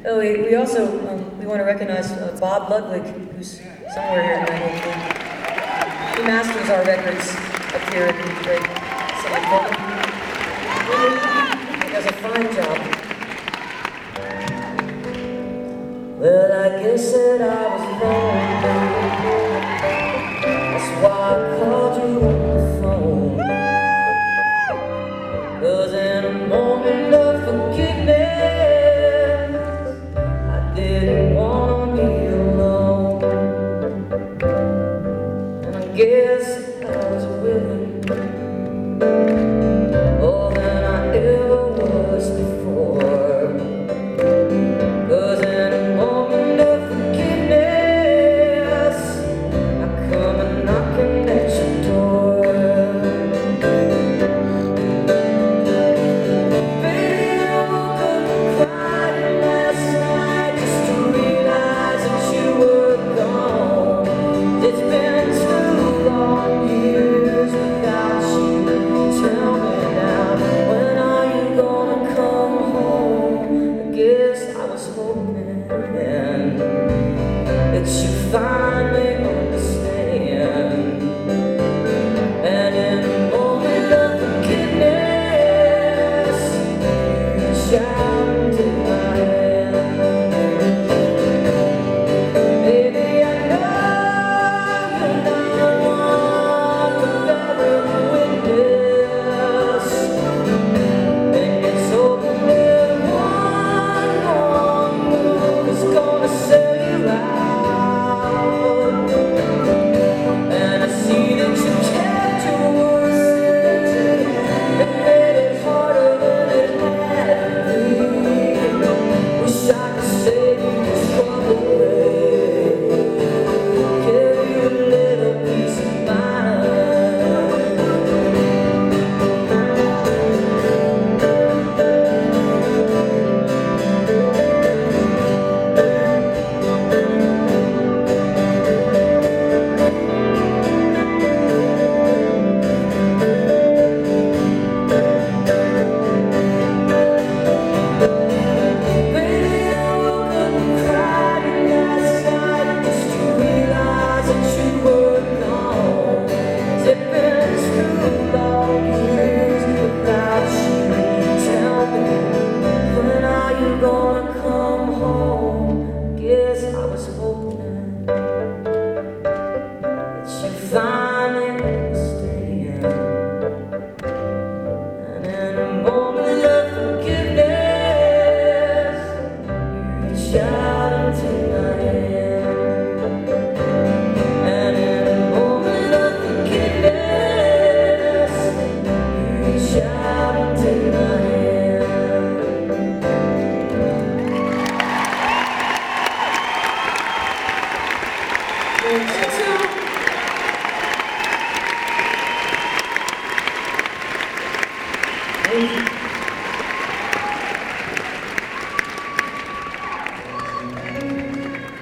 Oh, we also we want to recognize Bob Ludwig, who's somewhere here tonight. He masters our records up here at the great St. Paul. He does a fine job. Well, I guess that I was wrong, baby. That's why I called you on the phone. 'Cause in a moment of forgiveness, I didn't want to be alone. And I guess I was willing more than I ever was before. 'Cause in a moment of forgiveness, I come a knocking at your door. That you finally understand, and in a moment of forgiveness, you reach out and take my hand. Baby, I know you're not one to bear witness, and it's hoping that one more move is gonna set you right. I was hoping that you finally understand, and in a moment of forgiveness, you reach out and take my hand, and in a moment of forgiveness, you reach out and take my hand. Thank you.